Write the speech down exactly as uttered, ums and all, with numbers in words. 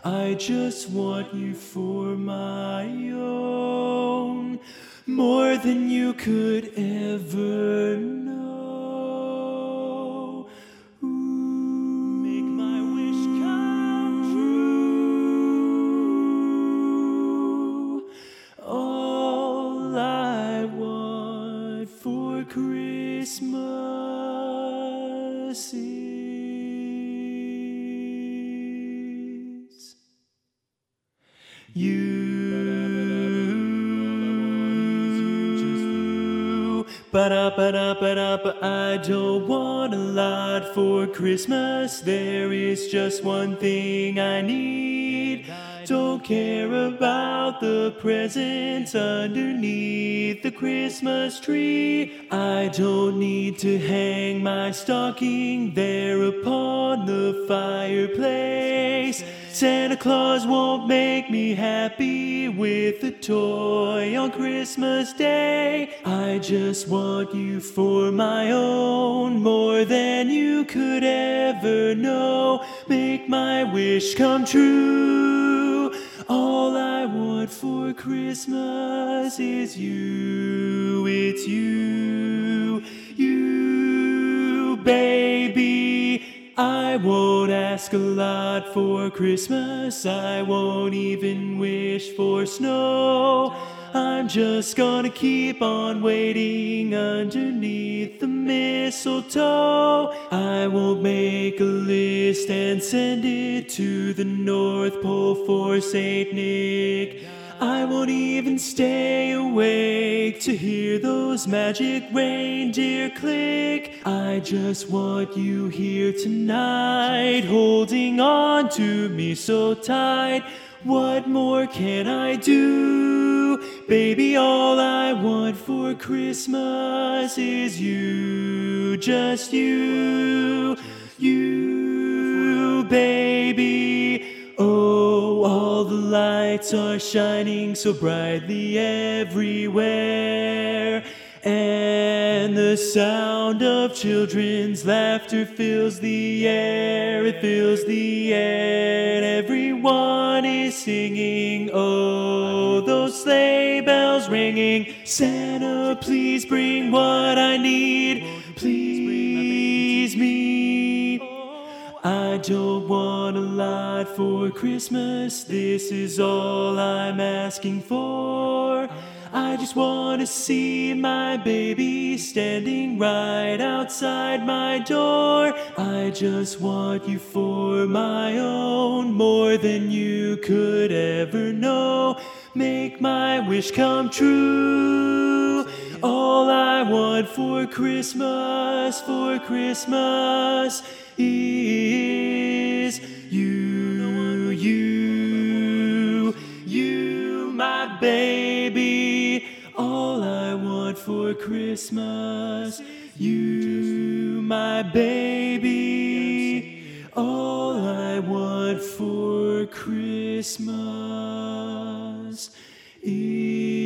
I just want you for my own, more than you could ever know. Ooh, make my wish come true. All I want for Christmas is you. Ba-da-ba-da-ba-da-ba. I don't want a lot for Christmas. There is just one thing I need. Don't care about the presents underneath the Christmas tree. I don't need to hang my stocking there upon the fireplace. Santa Claus won't make me happy with a toy on Christmas Day. I just want you for my own, more than you could ever know. Make my wish come true. All I want for Christmas is you. It's you, you, baby. I won't ask a lot for Christmas. I won't even wish for snow. I'm just gonna keep on waiting underneath the mistletoe. I won't make a list and send it to the North Pole for Saint Nick. I won't even stay awake to hear those magic reindeer click. I just want you here tonight, holding on to me so tight. What more can I do? Baby, all I want for Christmas is you, just you, you, baby. Oh, all the lights are shining so brightly everywhere, and the sound of children's laughter fills the air. It fills the air, and everyone is singing. Oh, those sleigh bells ringing. Santa, please bring what I need. Please me. I don't want a lot for Christmas. This is all I'm asking for. I just want to see my baby standing right outside my door. I just want you for my own, more than you could ever know. Make my wish come true. All I want for Christmas, for Christmas is you, you, you, my baby. All I want for Christmas, you, my baby. All I want for Christmas is